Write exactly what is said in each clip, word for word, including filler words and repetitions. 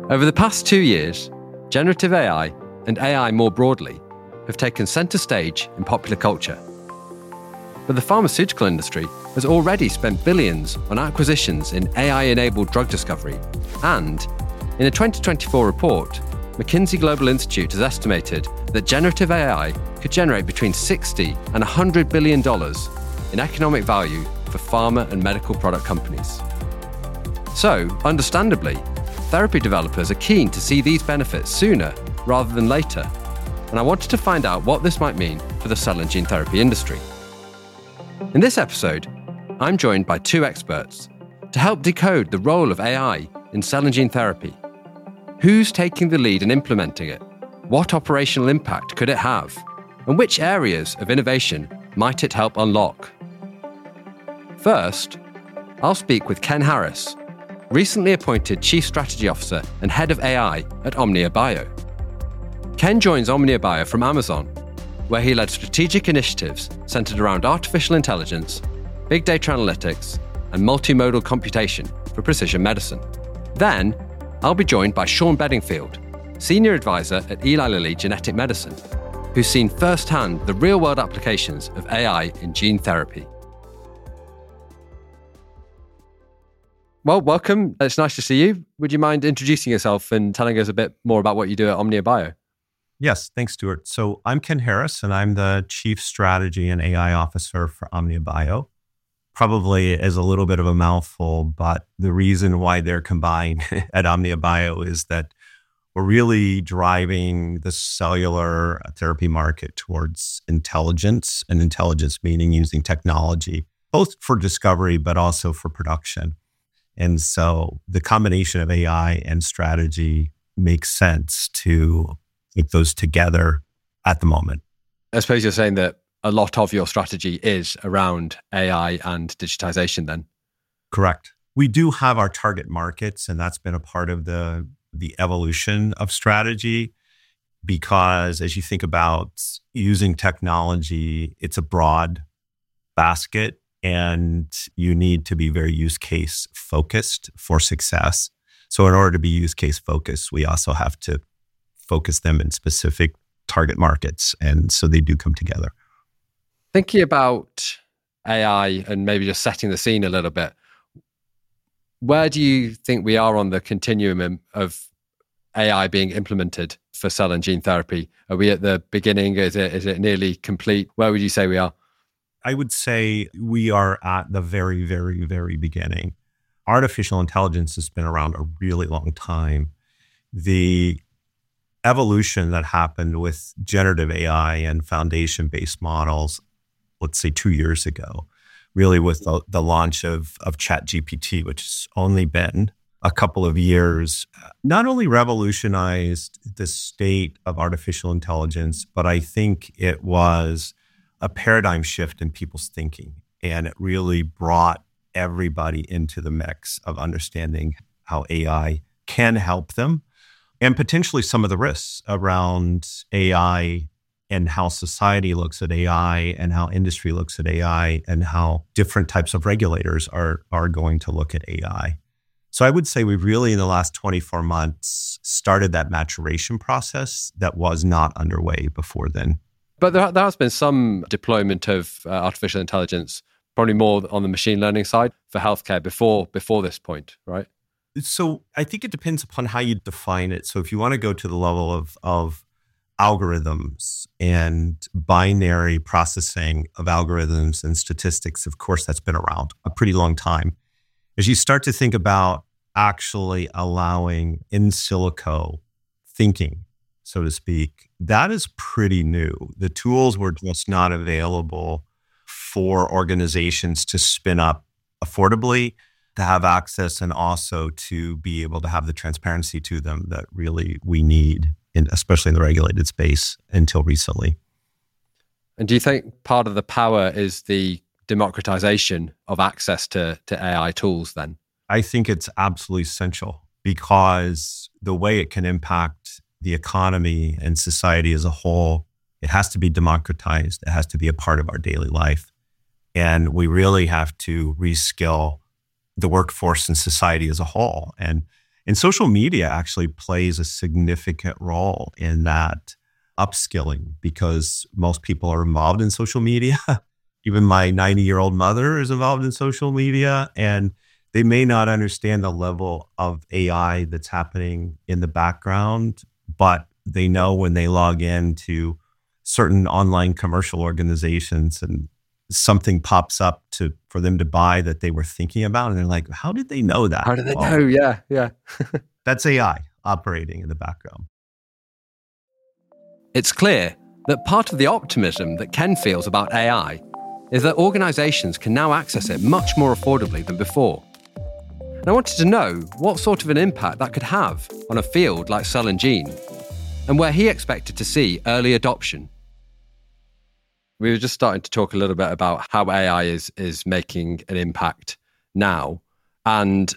Over the past two years, generative A I and A I more broadly have taken centre stage in popular culture. But the pharmaceutical industry has already spent billions on acquisitions in A I-enabled drug discovery, and in a twenty twenty-four report, McKinsey Global Institute has estimated that generative A I could generate between sixty and one hundred billion dollars in economic value for pharma and medical product companies. So, understandably, therapy developers are keen to see these benefits sooner rather than later, and I wanted to find out what this might mean for the cell and gene therapy industry. In this episode, I'm joined by two experts to help decode the role of A I in cell and gene therapy. Who's taking the lead in implementing it? What operational impact could it have? And which areas of innovation might it help unlock? First, I'll speak with Ken Harris, recently appointed Chief Strategy Officer and Head of A I at Omnia Bio. Ken joins Omnia Bio from Amazon, where he led strategic initiatives centered around artificial intelligence, big data analytics, and multimodal computation for precision medicine. Then, I'll be joined by Sean Bedingfield, Senior Advisor at Eli Lilly Genetic Medicine, who's seen firsthand the real-world applications of A I in gene therapy. Well, welcome. It's nice to see you. Would you mind introducing yourself and telling us a bit more about what you do at Omnia Bio? Yes, thanks, Stuart. So I'm Ken Harris, and I'm the Chief Strategy and A I Officer for Omnia Bio. Probably is a little bit of a mouthful, but the reason why they're combined at Omnia Bio is that we're really driving the cellular therapy market towards intelligence, and intelligence meaning using technology, both for discovery, but also for production. And so the combination of A I and strategy makes sense to put those together at the moment. I suppose you're saying that a lot of your strategy is around A I and digitization then? Correct. We do have our target markets, and that's been a part of the, the evolution of strategy, because as you think about using technology, it's a broad basket, and you need to be very use case focused for success. So in order to be use case focused, we also have to focus them in specific target markets. And so they do come together. Thinking about A I and maybe just setting the scene a little bit, where do you think we are on the continuum of A I being implemented for cell and gene therapy? Are we at the beginning? Is it is it nearly complete? Where would you say we are? I would say we are at the very, very, very beginning. Artificial intelligence has been around a really long time. The evolution that happened with generative A I and foundation-based models, let's say two years ago, really with the, the launch of, of ChatGPT, which has only been a couple of years, not only revolutionized the state of artificial intelligence, but I think it was a paradigm shift in people's thinking. And it really brought everybody into the mix of understanding how A I can help them and potentially some of the risks around A I and how society looks at A I and how industry looks at A I and how different types of regulators are, are going to look at A I. So I would say we've really, in the last twenty-four months, started that maturation process that was not underway before then. But there, there has been some deployment of uh, artificial intelligence, probably more on the machine learning side for healthcare before before this point, right? So I think it depends upon how you define it. So if you want to go to the level of, of algorithms and binary processing of algorithms and statistics, of course, that's been around a pretty long time. As you start to think about actually allowing in silico thinking, so to speak, that is pretty new. The tools were just not available for organizations to spin up affordably, to have access, and also to be able to have the transparency to them that really we need, in, especially in the regulated space, until recently. And do you think part of the power is the democratization of access to, to A I tools then? I think it's absolutely essential, because the way it can impact the economy and society as a whole, it has to be democratized. It has to be a part of our daily life. And we really have to reskill the workforce and society as a whole. And And social media actually plays a significant role in that upskilling because most people are involved in social media. Even my ninety-year-old mother is involved in social media, and they may not understand the level of A I that's happening in the background, but they know when they log into certain online commercial organizations and something pops up to for them to buy that they were thinking about, and they're like, how did they know that? How do they Well, know? Yeah, yeah. that's A I operating in the background. It's clear that part of the optimism that Ken feels about A I is that organizations can now access it much more affordably than before. And I wanted to know what sort of an impact that could have on a field like cell and gene, and where he expected to see early adoption. We were just starting to talk a little bit about how A I is is making an impact now, and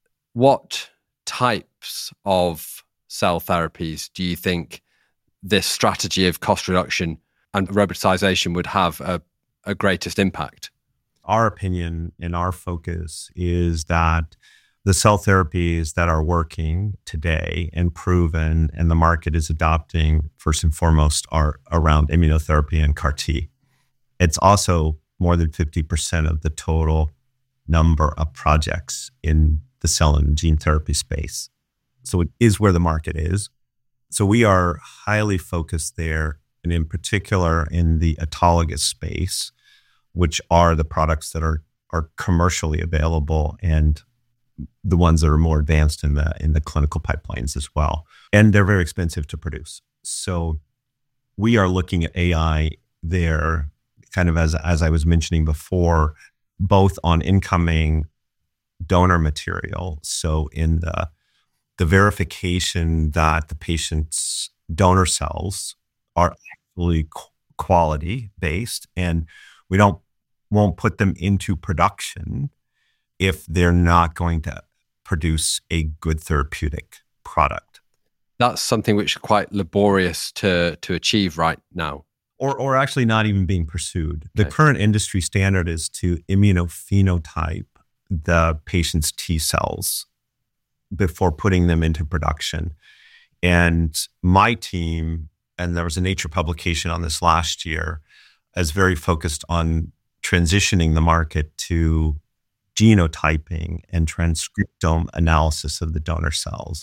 what types of cell therapies do you think this strategy of cost reduction and robotization would have a, a greatest impact? Our opinion and our focus is that the cell therapies that are working today and proven and the market is adopting first and foremost are around immunotherapy and C A R T. It's also more than fifty percent of the total number of projects in the cell and gene therapy space. So it is where the market is. So we are highly focused there, and in particular in the autologous space, which are the products that are are commercially available and the ones that are more advanced in the in the clinical pipelines as well. And they're very expensive to produce. So we are looking at A I there, kind of as as I was mentioning before, both on incoming donor material. So in the the verification that the patient's donor cells are actually quality based, and we don't won't put them into production if they're not going to produce a good therapeutic product. That's something which is quite laborious to to achieve right now. Or or actually not even being pursued. The Okay. current industry standard is to immunophenotype the patient's T cells before putting them into production. And my team, and there was a Nature publication on this last year, is very focused on transitioning the market to genotyping and transcriptome analysis of the donor cells.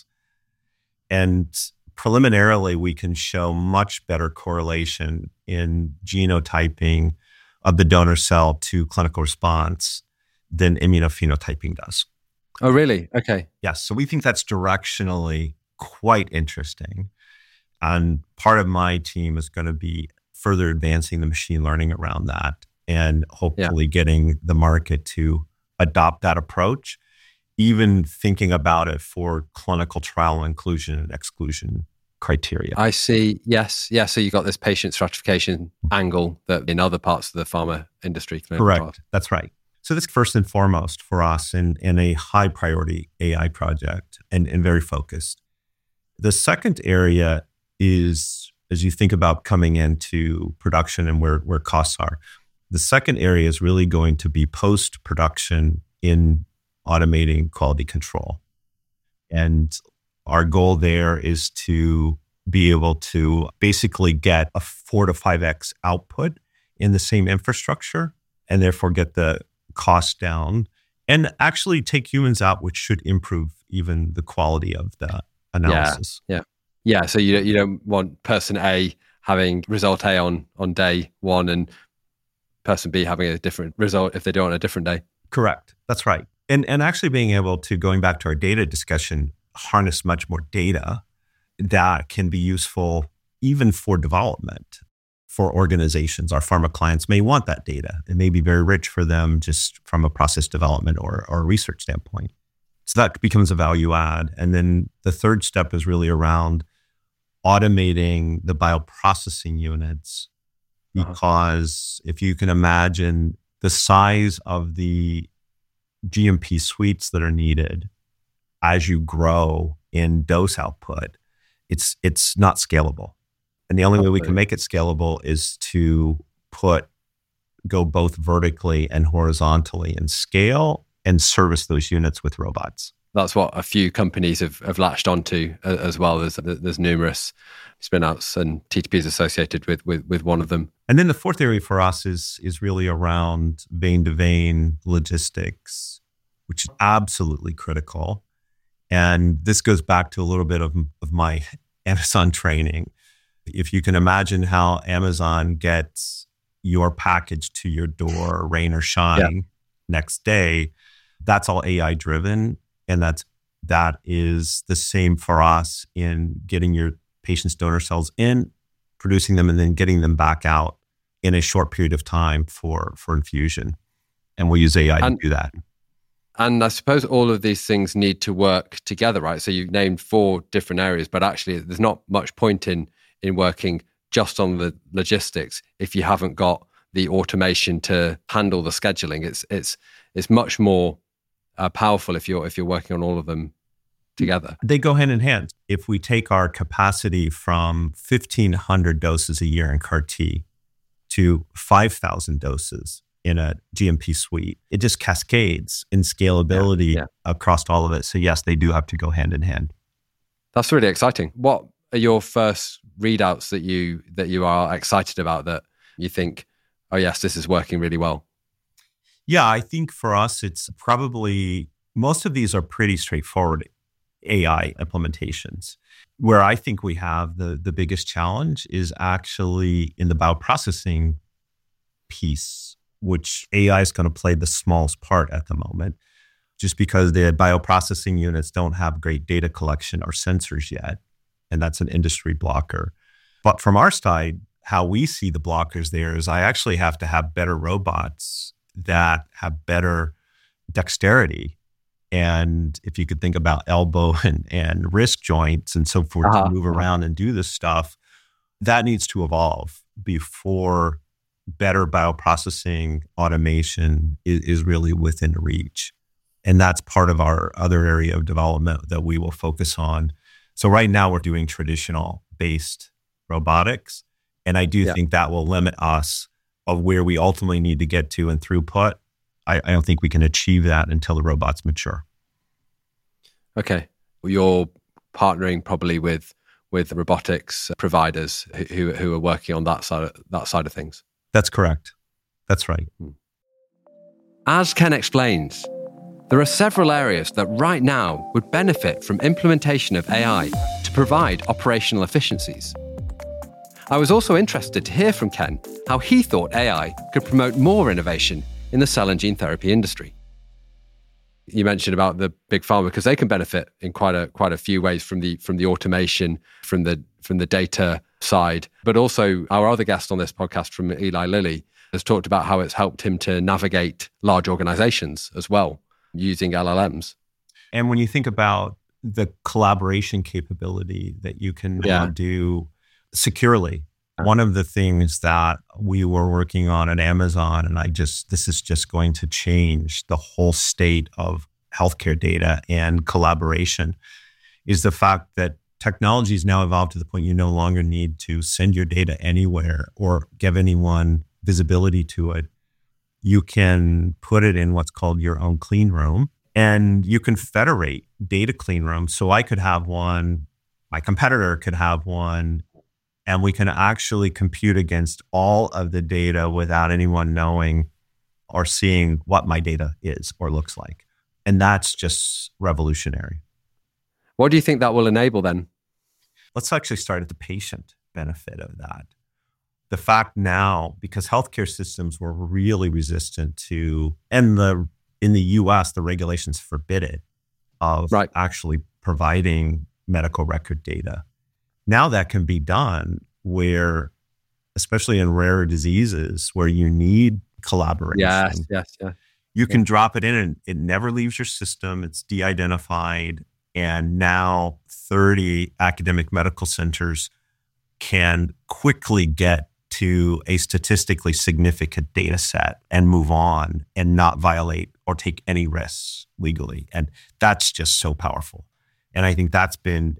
And preliminarily, we can show much better correlation in genotyping of the donor cell to clinical response than immunophenotyping does. Oh, really? Okay. Yes. So we think that's directionally quite interesting. And part of my team is going to be further advancing the machine learning around that and hopefully getting the market to adopt that approach, even thinking about it for clinical trial inclusion and exclusion criteria. I see. Yes. Yeah. So you got this patient stratification angle that in other parts of the pharma industry. Correct. Trials. That's right. So this first and foremost for us in, in a high priority A I project and, and very focused. The second area is, as you think about coming into production and where, where costs are, the second area is really going to be post-production in automating quality control. And our goal there is to be able to basically get a four to five X output in the same infrastructure and therefore get the cost down and actually take humans out, which should improve even the quality of the analysis. Yeah. Yeah. Yeah. So you, you don't want person A having result A on, on day one and person B having a different result if they do it on a different day. Correct. That's right. And and actually being able to, going back to our data discussion, harness much more data that can be useful even for development for organizations. Our pharma clients may want that data. It may be very rich for them just from a process development or, or research standpoint. So that becomes a value add. And then the third step is really around automating the bioprocessing units, because uh-huh. if you can imagine the size of the G M P suites that are needed as you grow in dose output, it's it's not scalable. And the only way we can make it scalable is to put, go both vertically and horizontally in scale and service those units with robots. That's what a few companies have, have latched onto as well. There's there's numerous spin-outs, and T T P is associated with, with with one of them. And then the fourth area for us is is really around vein-to-vein logistics, which is absolutely critical. And this goes back to a little bit of, of my Amazon training. If you can imagine how Amazon gets your package to your door, rain or shine, yeah. next day, that's all A I driven. And that's, that is the same for us in getting your patient's donor cells in, producing them, and then getting them back out in a short period of time for, for infusion. And we'll use A I and, to do that. And I suppose all of these things need to work together, right? So you've named four different areas, but actually there's not much point in, in working just on the logistics if you haven't got the automation to handle the scheduling. It's, it's, it's much more Uh, powerful if you're if you're working on all of them together. They go hand in hand. If we take our capacity from fifteen hundred doses a year in C A R T to five thousand doses in a G M P suite, it just cascades in scalability yeah, yeah. across all of it. So yes, they do have to go hand in hand. That's really exciting. What are your first readouts that you that you are excited about, that you think, oh yes, this is working really well? Yeah, I think for us, it's probably, most of these are pretty straightforward A I implementations. Where I think we have the, the biggest challenge is actually in the bioprocessing piece, which A I is going to play the smallest part at the moment, just because the bioprocessing units don't have great data collection or sensors yet. And that's an industry blocker. But from our side, how we see the blockers there is I actually have to have better robots that have better dexterity. And if you could think about elbow and, and wrist joints and so forth uh-huh. to move around and do this stuff, that needs to evolve before better bioprocessing automation is, is really within reach. And that's part of our other area of development that we will focus on. So right now we're doing traditional based robotics. And I do yeah. think that will limit us of where we ultimately need to get to in throughput. I, I don't think we can achieve that until the robots mature. Okay. You're partnering probably with with robotics providers who who are working on that side of, that side of things. That's correct. That's right. As Ken explains, there are several areas that right now would benefit from implementation of A I to provide operational efficiencies. I was also interested to hear from Ken how he thought A I could promote more innovation in the cell and gene therapy industry. You mentioned about the big pharma, because they can benefit in quite a quite a few ways from the from the automation, from the from the data side. But also our other guest on this podcast from Eli Lilly has talked about how it's helped him to navigate large organizations as well using L L Ms. And when you think about the collaboration capability that you can yeah. now do securely. One of the things that we were working on at Amazon, and I just, this is just going to change the whole state of healthcare data and collaboration, is the fact that technology has now evolved to the point you no longer need to send your data anywhere or give anyone visibility to it. You can put it in what's called your own clean room, and you can federate data clean rooms. So I could have one, my competitor could have one, and we can actually compute against all of the data without anyone knowing or seeing what my data is or looks like. And that's just revolutionary. What do you think that will enable then? Let's actually start at the patient benefit of that. The fact now, because healthcare systems were really resistant to, and the in the U S, the regulations forbid it, of right. actually providing medical record data. Now that can be done where, especially in rare diseases where you need collaboration. Yes, yes, yes. You can yeah. drop it in and it never leaves your system. It's de-identified. And now thirty academic medical centers can quickly get to a statistically significant data set and move on and not violate or take any risks legally. And that's just so powerful. And I think that's been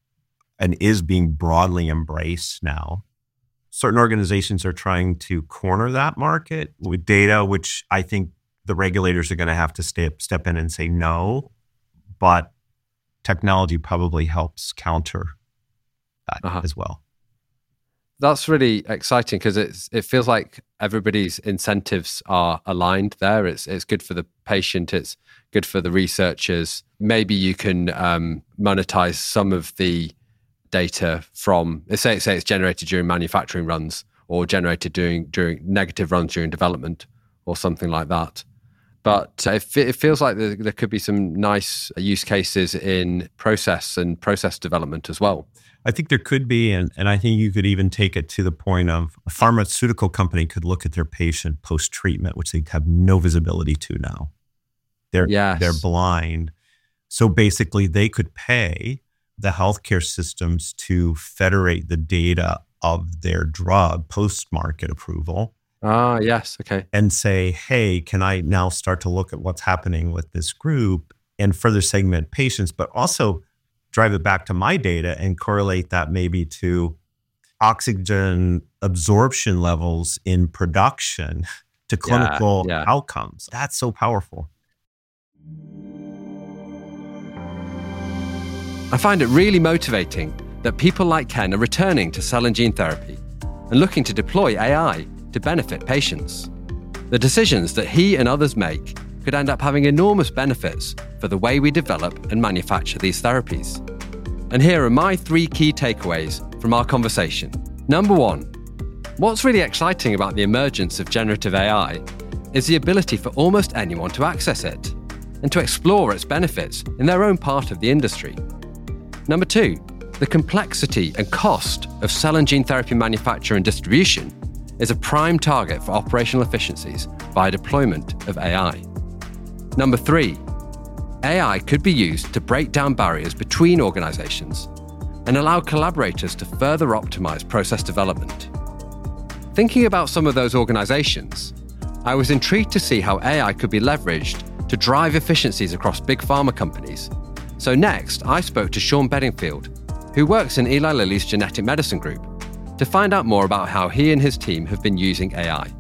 and is being broadly embraced now. Certain organizations are trying to corner that market with data, which I think the regulators are going to have to step step in and say no. but technology probably helps counter that uh-huh. as well. That's really exciting because it's it feels like everybody's incentives are aligned there. It's it's good for the patient. It's good for the researchers. Maybe you can um, monetize some of the data from, say, say it's generated during manufacturing runs or generated during during negative runs during development or something like that. But it, it feels like there, there could be some nice use cases in process and process development as well. I think there could be, and, and I think you could even take it to the point of a pharmaceutical company could look at their patient post-treatment, which they have no visibility to now. They're, yes. they're blind. So basically, they could pay the healthcare systems to federate the data of their drug post-market approval. Ah, yes, okay. And say, hey, can I now start to look at what's happening with this group and further segment patients, but also drive it back to my data and correlate that maybe to oxygen absorption levels in production to clinical yeah, yeah. outcomes. That's so powerful. I find it really motivating that people like Ken are returning to cell and gene therapy and looking to deploy A I to benefit patients. The decisions that he and others make could end up having enormous benefits for the way we develop and manufacture these therapies. And here are my three key takeaways from our conversation. Number one, what's really exciting about the emergence of generative A I is the ability for almost anyone to access it and to explore its benefits in their own part of the industry. Number two, the complexity and cost of cell and gene therapy manufacture and distribution is a prime target for operational efficiencies via deployment of A I. Number three, A I could be used to break down barriers between organizations and allow collaborators to further optimize process development. Thinking about some of those organizations, I was intrigued to see how A I could be leveraged to drive efficiencies across big pharma companies. So next, I spoke to Sean Bedingfield, who works in Eli Lilly's genetic medicine group, to find out more about how he and his team have been using A I.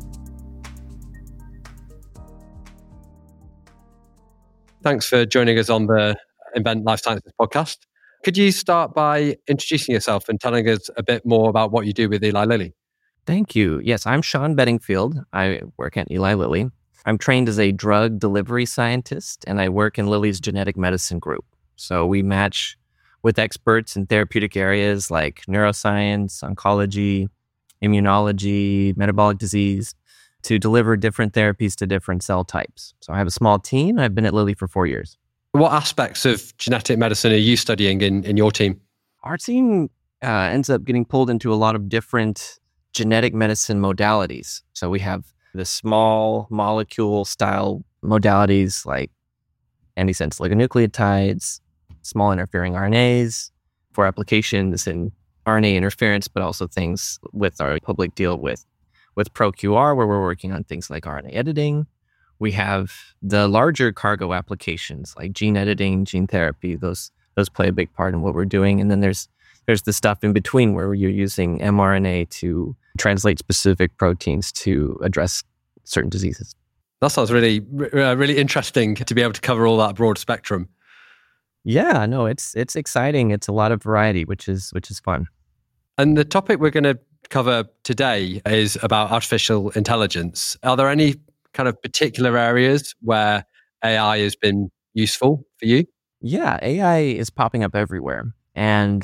Thanks for joining us on the Invent Life Sciences podcast. Could you start by introducing yourself and telling us a bit more about what you do with Eli Lilly? Thank you. Yes, I'm Sean Bedingfield. I work at Eli Lilly. I'm trained as a drug delivery scientist, and I work in Lilly's genetic medicine group. So we match with experts in therapeutic areas like neuroscience, oncology, immunology, metabolic disease, to deliver different therapies to different cell types. So I have a small team. I've been at Lilly for four years. What aspects of genetic medicine are you studying in, in your team? Our team uh, ends up getting pulled into a lot of different genetic medicine modalities. So we have the small molecule style modalities like antisense oligonucleotides, small interfering R N As for applications in R N A interference, but also things with our public deal with with ProQR, where we're working on things like R N A editing. We have the larger cargo applications like gene editing, gene therapy. Those those play a big part in what we're doing. And then there's there's the stuff in between where you're using mRNA to translate specific proteins to address certain diseases. That sounds really, uh, really interesting to be able to cover all that broad spectrum. Yeah, no, it's it's exciting. It's a lot of variety, which is which is fun. And the topic we're going to cover today is about artificial intelligence. Are there any kind of particular areas where A I has been useful for you? Yeah, A I is popping up everywhere. And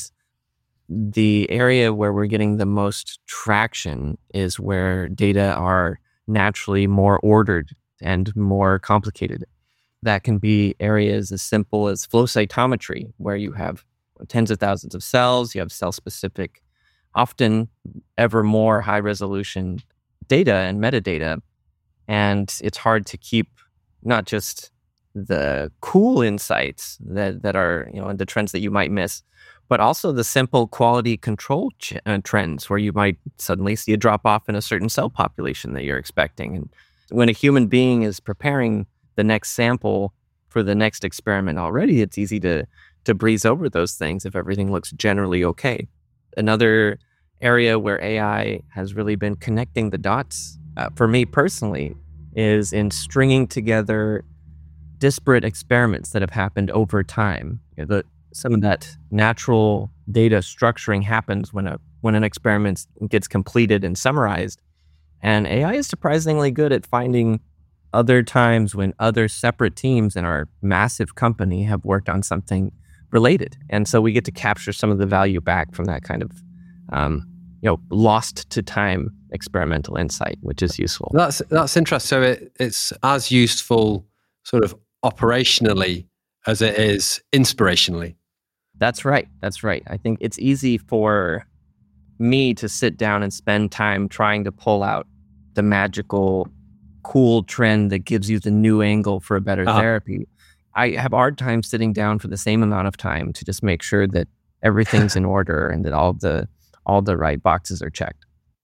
the area where we're getting the most traction is where data are naturally more ordered and more complicated. That can be areas as simple as flow cytometry, where you have tens of thousands of cells, you have cell-specific, often ever more high-resolution data and metadata. And it's hard to keep not just the cool insights that, that are, you know, the trends that you might miss, but also the simple quality control ch- uh, trends where you might suddenly see a drop-off in a certain cell population that you're expecting. And when a human being is preparing the next sample for the next experiment already, it's easy to to breeze over those things if everything looks generally okay. Another area where A I has really been connecting the dots, uh, for me personally, is in stringing together disparate experiments that have happened over time. You know, the, some of that natural data structuring happens when a when an experiment gets completed and summarized. And A I is surprisingly good at finding other times when other separate teams in our massive company have worked on something related. And so we get to capture some of the value back from that kind of, um, you know, lost to time experimental insight, which is useful. That's that's interesting. So it, it's as useful sort of operationally as it is inspirationally. That's right. That's right. I think it's easy for me to sit down and spend time trying to pull out the magical, cool trend that gives you the new angle for a better uh-huh. therapy. I have a hard time sitting down for the same amount of time to just make sure that everything's in order and that all the all the right boxes are checked.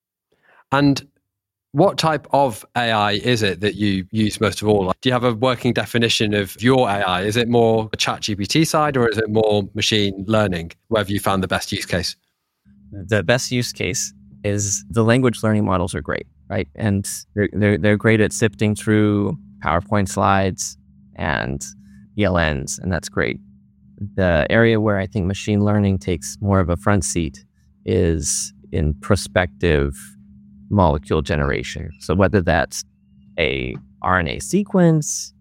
And what type of A I is it that you use most of all? Do you have a working definition of your A I? Is it more a ChatGPT side or is it more machine learning? Where have you found the best use case? The best use case is the language learning models are great, right? And they're they're, they're great at sifting through PowerPoint slides and E L Ns, and that's great. The area where I think machine learning takes more of a front seat is in prospective molecule generation. So whether that's a R N A sequence,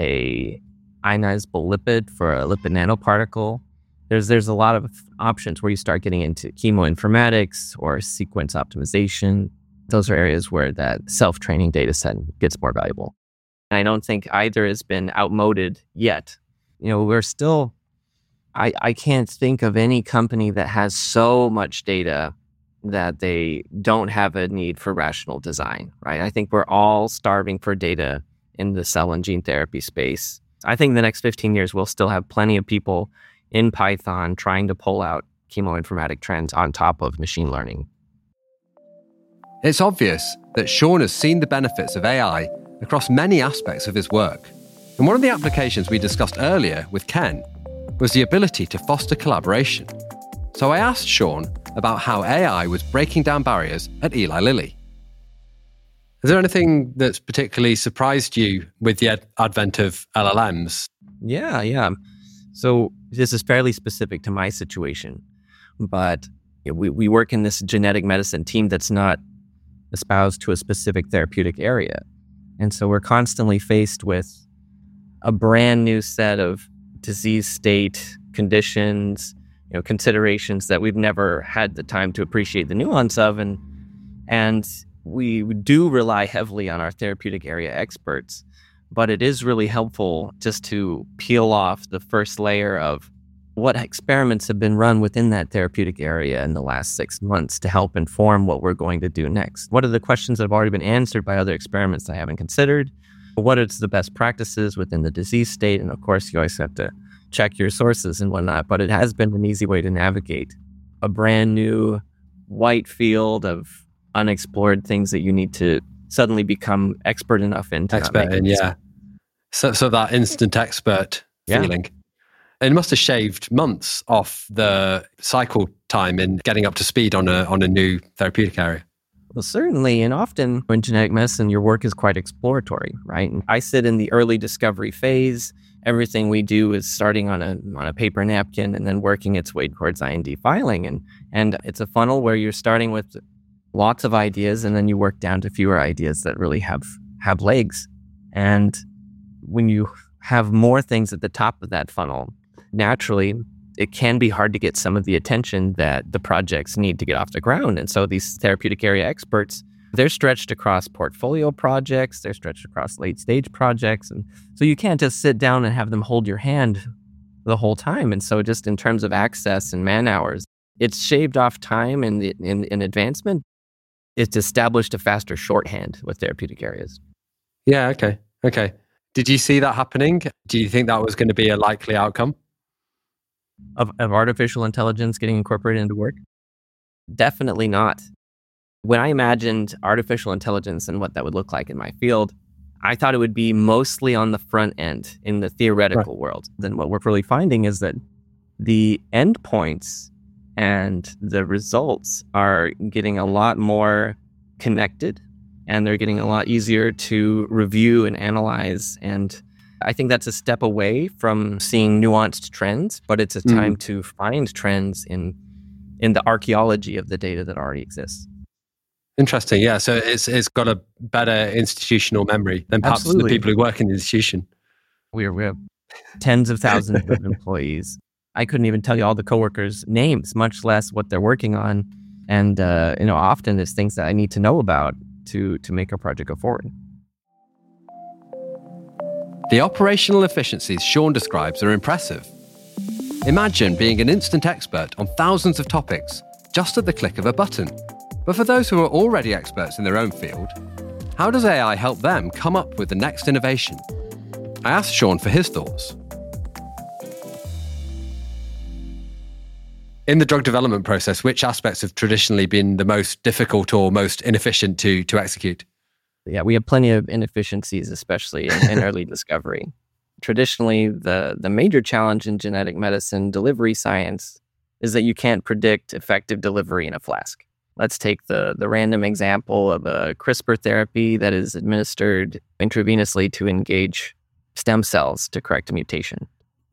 a ionizable lipid for a lipid nanoparticle, there's there's a lot of options where you start getting into chemoinformatics or sequence optimization. Those are areas where that self-training data set gets more valuable. And I don't think either has been outmoded yet. You know, we're still, I, I can't think of any company that has so much data that they don't have a need for rational design, right? I think we're all starving for data in the cell and gene therapy space. I think the next fifteen years, we'll still have plenty of people in Python trying to pull out chemoinformatic trends on top of machine learning. It's obvious that Sean has seen the benefits of A I across many aspects of his work. And one of the applications we discussed earlier with Ken was the ability to foster collaboration. So I asked Sean about how A I was breaking down barriers at Eli Lilly. Is there anything that's particularly surprised you with the ad- advent of L L Ms? Yeah, yeah. So this is fairly specific to my situation, but you know, we, we work in this genetic medicine team that's not espoused to a specific therapeutic area. And so we're constantly faced with a brand new set of disease state conditions, you know, considerations that we've never had the time to appreciate the nuance of. And, and we do rely heavily on our therapeutic area experts, but it is really helpful just to peel off the first layer of what experiments have been run within that therapeutic area in the last six months to help inform what we're going to do next. What are the questions that have already been answered by other experiments I haven't considered? What are the best practices within the disease state? And of course, you always have to check your sources and whatnot, but it has been an easy way to navigate a brand new white field of unexplored things that you need to suddenly become expert enough in. To expert in, yeah. So, so that instant expert yeah. feeling. It must have shaved months off the cycle time in getting up to speed on a on a new therapeutic area. Well, certainly, and often in genetic medicine, your work is quite exploratory, right? And I sit in the early discovery phase. Everything we do is starting on a on a paper napkin and then working its way towards I N D filing. And and it's a funnel where you're starting with lots of ideas and then you work down to fewer ideas that really have have legs. And when you have more things at the top of that funnel, naturally, it can be hard to get some of the attention that the projects need to get off the ground. And so these therapeutic area experts, they're stretched across portfolio projects, they're stretched across late stage projects. And so you can't just sit down and have them hold your hand the whole time. And so just in terms of access and man hours, it's shaved off time in, the, in, in advancement. It's established a faster shorthand with therapeutic areas. Yeah, okay, okay. Did you see that happening? Do you think that was going to be a likely outcome? Of, of artificial intelligence getting incorporated into work? Definitely not. When I imagined artificial intelligence and what that would look like in my field, I thought it would be mostly on the front end in the theoretical right. world. Then what we're really finding is that the endpoints and the results are getting a lot more connected, and they're getting a lot easier to review and analyze and I think that's a step away from seeing nuanced trends, but it's a time mm. to find trends in in the archaeology of the data that already exists. Interesting. Yeah. So it's it's got a better institutional memory than perhaps Absolutely. the people who work in the institution. We're, we have tens of thousands of employees. I couldn't even tell you all the coworkers' names, much less what they're working on. And, uh, you know, often there's things that I need to know about to to make our project go forward. The operational efficiencies Sean describes are impressive. Imagine being an instant expert on thousands of topics just at the click of a button. But for those who are already experts in their own field, how does A I help them come up with the next innovation? I asked Sean for his thoughts. In the drug development process, which aspects have traditionally been the most difficult or most inefficient to, to execute? Yeah, we have plenty of inefficiencies, especially in, in early discovery. Traditionally, the, the major challenge in genetic medicine delivery science is that you can't predict effective delivery in a flask. Let's take the, the random example of a CRISPR therapy that is administered intravenously to engage stem cells to correct a mutation.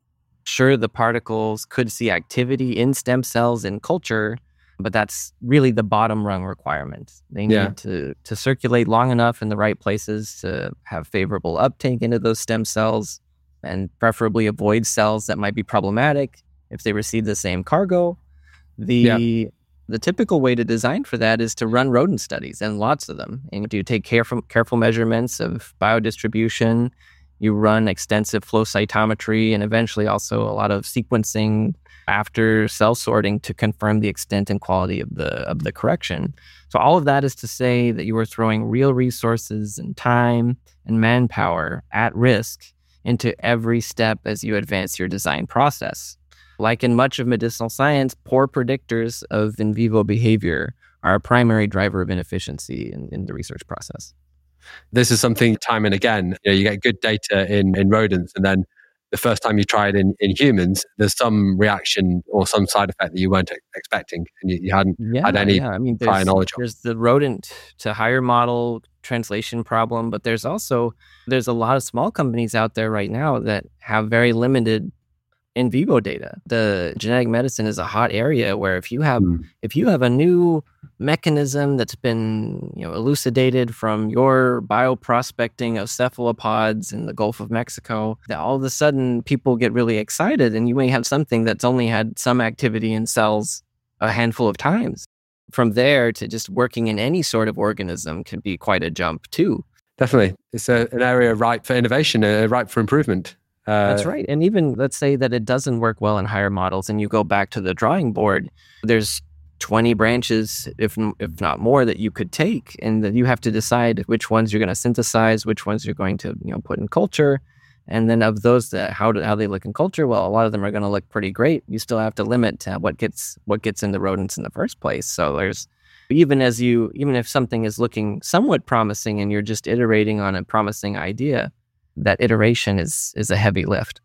Sure, the particles could see activity in stem cells in culture, but that's really the bottom rung requirement. They need yeah. to, to circulate long enough in the right places to have favorable uptake into those stem cells and preferably avoid cells that might be problematic if they receive the same cargo. The yeah. the typical way to design for that is to run rodent studies, and lots of them. And you take careful, careful measurements of biodistribution. You run extensive flow cytometry and eventually also a lot of sequencing after cell sorting to confirm the extent and quality of the of the correction. So all of that is to say that you are throwing real resources and time and manpower at risk into every step as you advance your design process. Like in much of medicinal science, poor predictors of in vivo behavior are a primary driver of inefficiency in, in the research process. This is something time and again, you know, you get good data in, in rodents, and then the first time you try it in, in humans, there's some reaction or some side effect that you weren't expecting and you, you hadn't yeah, had any yeah. I mean, prior knowledge of. There's the rodent to higher model translation problem, but there's also, there's a lot of small companies out there right now that have very limited in vivo data. The genetic medicine is a hot area where if you have mm. if you have a new mechanism that's been, you know, elucidated from your bioprospecting of cephalopods in the Gulf of Mexico, that all of a sudden people get really excited, and you may have something that's only had some activity in cells a handful of times. From there to just working in any sort of organism can be quite a jump too. Definitely. It's a, an area ripe for innovation, uh, ripe for improvement. Uh, That's right. And even let's say that it doesn't work well in higher models and you go back to the drawing board, there's twenty branches, if if not more, that you could take, and that you have to decide which ones you're going to synthesize, which ones you're going to, you know, put in culture. And then of those, that how do, how they look in culture, well, a lot of them are going to look pretty great. You still have to limit to what gets what gets into rodents in the first place. So there's even as you even if something is looking somewhat promising and you're just iterating on a promising idea, that iteration is is a heavy lift.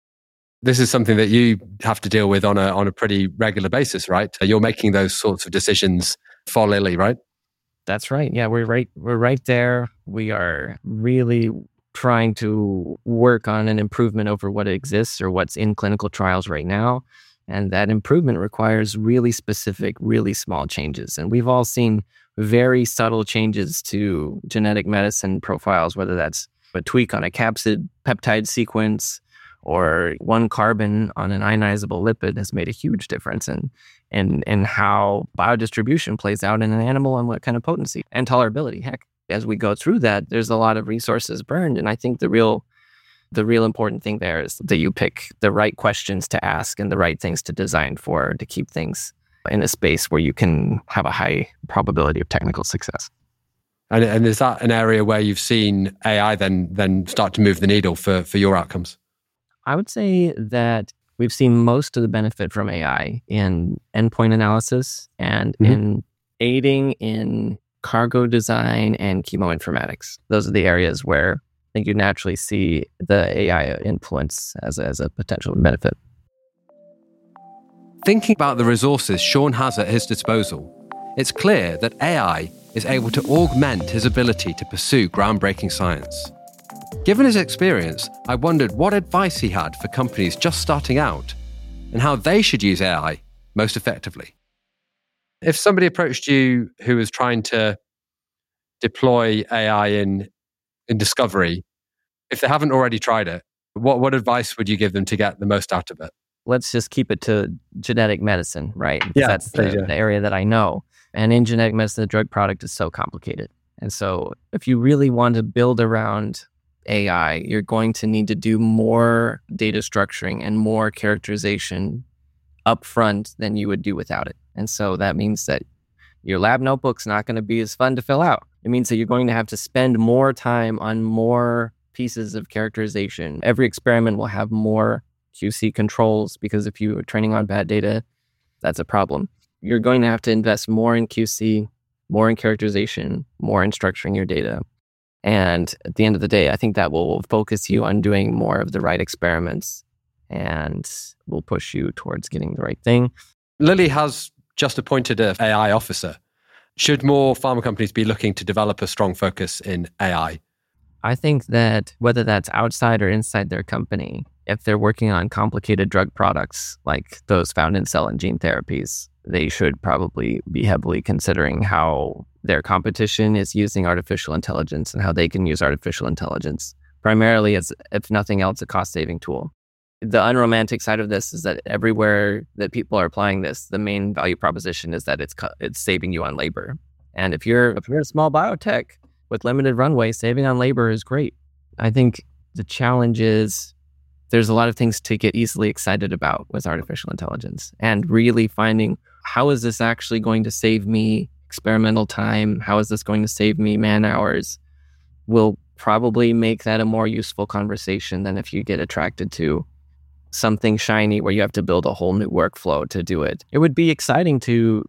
This is something that you have to deal with on a on a pretty regular basis, right? You're making those sorts of decisions for Lilly, right? That's right. Yeah, we're right. We're right there. We are really trying to work on an improvement over what exists or what's in clinical trials right now, and that improvement requires really specific, really small changes. And we've all seen very subtle changes to genetic medicine profiles, whether that's a tweak on a capsid peptide sequence or one carbon on an ionizable lipid has made a huge difference in, in, in how biodistribution plays out in an animal and what kind of potency and tolerability. Heck, as we go through that, there's a lot of resources burned. And I think the real the real important thing there is that you pick the right questions to ask and the right things to design for to keep things in a space where you can have a high probability of technical success. And, and is that an area where you've seen A I then then start to move the needle for, for your outcomes? I would say that we've seen most of the benefit from A I in endpoint analysis and mm-hmm. in aiding in cargo design and chemoinformatics. Those are the areas where I think you naturally see the A I influence as a, as a potential benefit. Thinking about the resources Sean has at his disposal, it's clear that A I is able to augment his ability to pursue groundbreaking science. Given his experience, I wondered what advice he had for companies just starting out and how they should use A I most effectively. If somebody approached you who was trying to deploy A I in, in discovery, if they haven't already tried it, what, what advice would you give them to get the most out of it? Let's just keep it to genetic medicine, right? Yeah, that's the, please, yeah. the area that I know. And in genetic medicine, the drug product is so complicated. And so if you really want to build around A I, you're going to need to do more data structuring and more characterization upfront than you would do without it. And so that means that your lab notebook's not going to be as fun to fill out. It means that you're going to have to spend more time on more pieces of characterization. Every experiment will have more Q C controls, because if you are training on bad data, that's a problem. You're going to have to invest more in Q C, more in characterization, more in structuring your data. And at the end of the day, I think that will focus you on doing more of the right experiments and will push you towards getting the right thing. Lilly has just appointed an A I officer. Should more pharma companies be looking to develop a strong focus in A I? I think that whether that's outside or inside their company, if they're working on complicated drug products like those found in cell and gene therapies, they should probably be heavily considering how their competition is using artificial intelligence and how they can use artificial intelligence, primarily as, if nothing else, a cost-saving tool. The unromantic side of this is that everywhere that people are applying this, the main value proposition is that it's it's saving you on labor. And if you're if you're a small biotech with limited runway, saving on labor is great. I think the challenge is there's a lot of things to get easily excited about with artificial intelligence, and really finding, how is this actually going to save me experimental time? How is this going to save me man hours? Will probably make that a more useful conversation than if you get attracted to something shiny where you have to build a whole new workflow to do it. It would be exciting to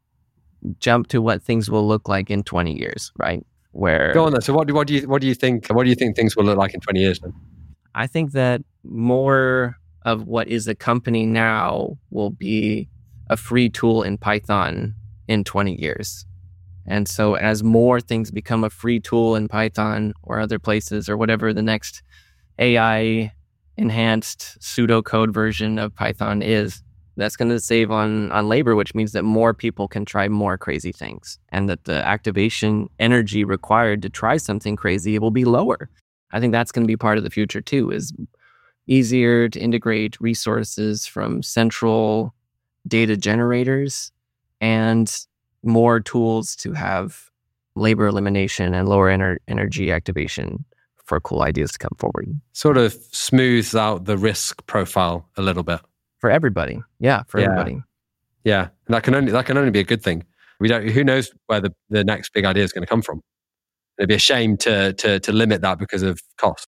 jump to what things will look like in twenty years, right? Where Go on then. So what do, what do you what do you think what do you think things will look like in twenty years then? I think that more of what is a company now will be a free tool in Python in twenty years. And so as more things become a free tool in Python or other places, or whatever the next A I enhanced pseudocode version of Python is, that's going to save on, on labor, which means that more people can try more crazy things, and that the activation energy required to try something crazy will be lower. I think that's going to be part of the future too, is easier to integrate resources from central data generators and more tools to have labor elimination and lower ener- energy activation for cool ideas to come forward. Sort of smooths out the risk profile a little bit. For everybody. Yeah, for yeah. everybody. Yeah. And that can only that can only be a good thing. We don't who knows where the, the next big idea is going to come from. It'd be a shame to to to limit that because of cost.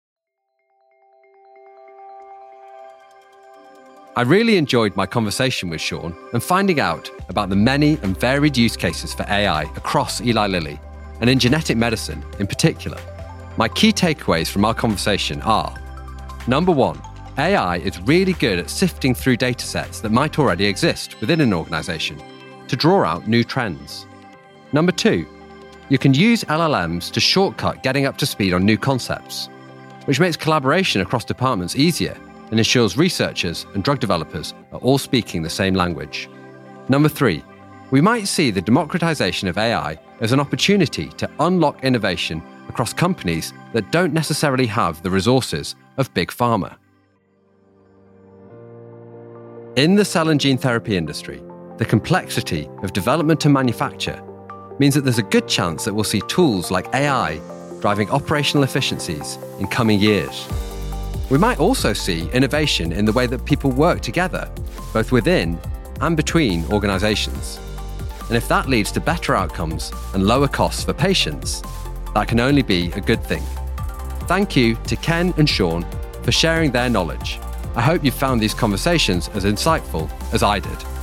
I really enjoyed my conversation with Sean and finding out about the many and varied use cases for A I across Eli Lilly, and in genetic medicine in particular. My key takeaways from our conversation are: number one, A I is really good at sifting through data sets that might already exist within an organization to draw out new trends. Number two, you can use L L Ms to shortcut getting up to speed on new concepts, which makes collaboration across departments easier and ensures researchers and drug developers are all speaking the same language. Number three, we might see the democratization of A I as an opportunity to unlock innovation across companies that don't necessarily have the resources of big pharma. In the cell and gene therapy industry, the complexity of development and manufacture means that there's a good chance that we'll see tools like A I driving operational efficiencies in coming years. We might also see innovation in the way that people work together, both within and between organizations. And if that leads to better outcomes and lower costs for patients, that can only be a good thing. Thank you to Ken and Sean for sharing their knowledge. I hope you found these conversations as insightful as I did.